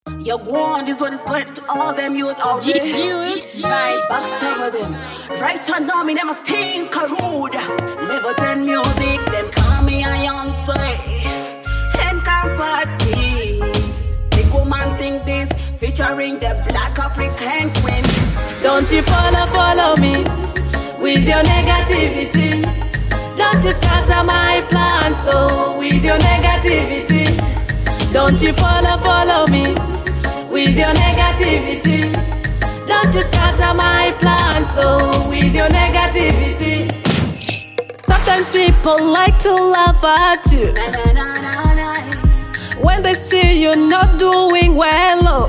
You go on, this one is going to all them youth out there. Backstab with them. Right now, me never stink a rude. Never ten music, them call me a young say. And comfort peace. Big woman think this, featuring the Black African queen. Don't you follow me with your negativity. Don't you scatter my plans, so with your negativity. Don't you follow me with your negativity. Don't you scatter my plans, so with your negativity. Sometimes people like to laugh at you when they see you not doing well. Oh.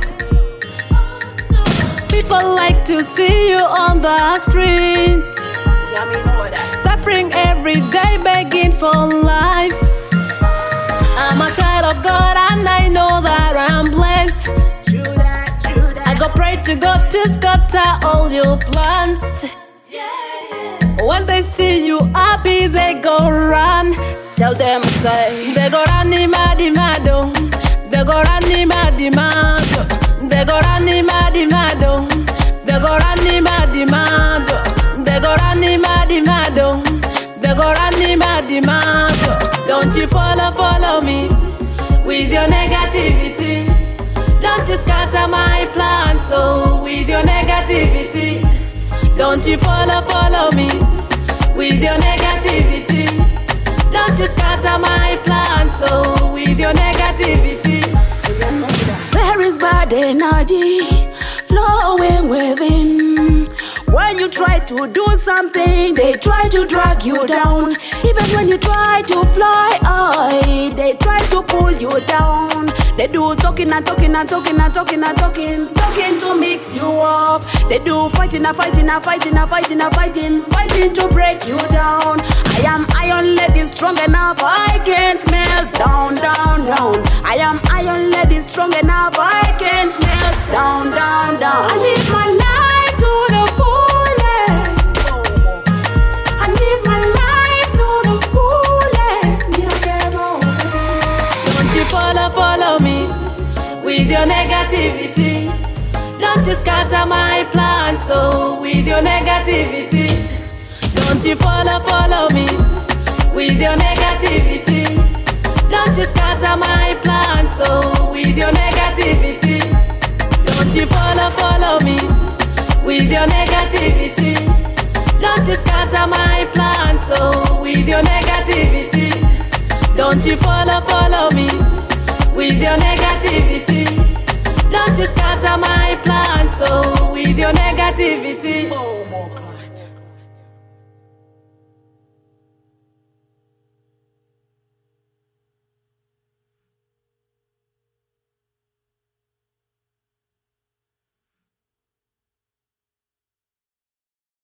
People like to see you on the streets, suffering every day, begging for life. I'm a child of God and I know that I'm blessed. I go pray to God to scatter all your plans. When they see you happy, they go run. Tell them, say, they go run mado. They go run mado. They go run mado. They go run mado. They go run mado. They go run mado. Don't you follow me with your negativity. Don't you scatter my plans, so with your negativity. Don't you follow me with your negativity. Don't you scatter my plans, so with your negativity. There is bad energy flowing within. When you try to do something, they try to drag you down. Even when you try to fly high, they try to pull you down. They do talking to mix you up. They do fighting to break you down. I am iron lady strong enough, I can smell down. I am iron lady strong enough, I can smell down. I live my life to the fullest. I live my life to the fullest. Don't you follow me with your negativity. Don't you scatter my plans, so with your negativity. Don't you follow me with your negativity. Don't you scatter my plans, so with your negativity. Don't you follow me with your negativity. Don't you scatter my plans, so with your negativity. Don't you follow me with your negativity.